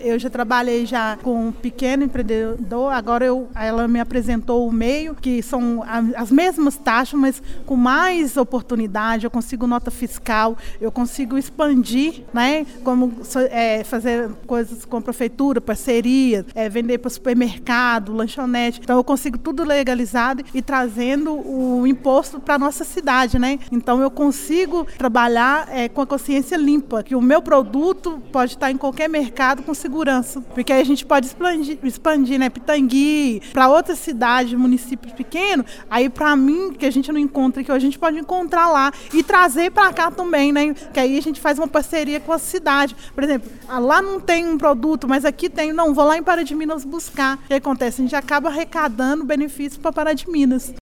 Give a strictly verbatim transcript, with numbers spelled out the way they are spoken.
Eu já trabalhei já com um pequeno empreendedor, agora eu, ela me apresentou o meio, que são as mesmas taxas, mas com mais oportunidade, eu consigo nota fiscal, eu consigo expandir, né? Como é, fazer coisas com a prefeitura, parceria, é, vender para supermercado, lanchonete. Então eu consigo tudo legalizado e trazendo o imposto para a nossa cidade, né? Então eu consigo trabalhar é, com a consciência limpa, que o meu produto pode estar em qualquer mercado com segurança, porque aí a gente pode expandir, expandir né? Pitangui, para outras cidades, municípios pequenos, aí para mim, que a gente não encontra aqui, a gente pode encontrar lá e trazer para cá também, né? Que aí a gente faz uma parceria com a cidade. Por exemplo, lá não tem um produto, mas aqui tem, não, vou lá em Pará de Minas buscar. O que acontece? A gente acaba arrecadando benefícios para Pará de Minas.